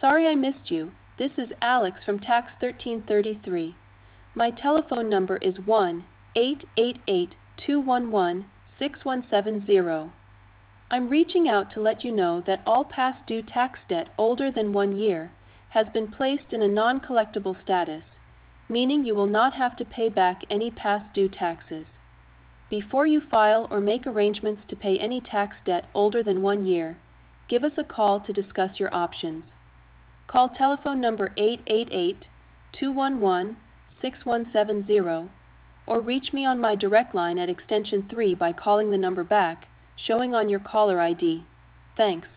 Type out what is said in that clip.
Sorry I missed you. This is Alex from Tax 1333. My telephone number is 1-888-211-6170. I'm reaching out to let you know that all past due tax debt older than 1 year has been placed in a non-collectible status, meaning you will not have to pay back any past due taxes. Before you file or make arrangements to pay any tax debt older than 1 year, give us a call to discuss your options. Call telephone number 888-211-6170 or reach me on my direct line at extension 3 by calling the number back, showing on your caller ID. Thanks.